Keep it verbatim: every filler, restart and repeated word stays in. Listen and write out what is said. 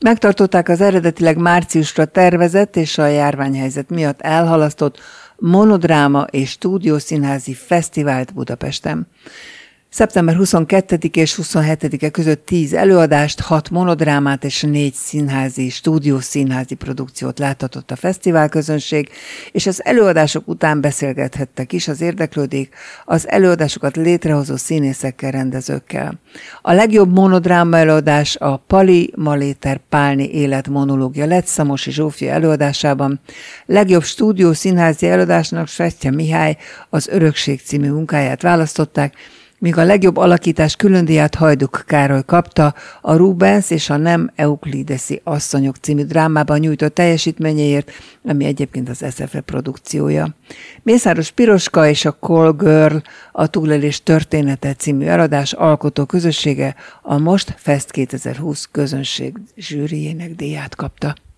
Megtartották az eredetileg márciusra tervezett és a járványhelyzet miatt elhalasztott monodráma és stúdiószínházi fesztivált Budapesten. szeptember huszonkettedike és huszonhetedike között tíz előadást, hat monodrámát és négy színházi, stúdiószínházi produkciót láttatott a fesztiválközönség, és az előadások után beszélgethettek is az érdeklődők az előadásokat létrehozó színészekkel, rendezőkkel. A legjobb monodráma előadás a Pali Maléter Pálni életmonológia lett Szamosi Zsófia előadásában. Legjobb stúdiószínházi előadásnak Svetya Mihály az Örökség című munkáját választották, míg a legjobb alakítás különdíját Hajduk Károly kapta a Rubens és a Nem euklideszi asszonyok című drámában nyújtott teljesítményéért, ami egyébként az es ef e produkciója. Mészáros Piroska és a Call Girl a Túlélés története című eladás alkotó közössége a Most Fest kétezer-húsz közönség zsűriének díját kapta.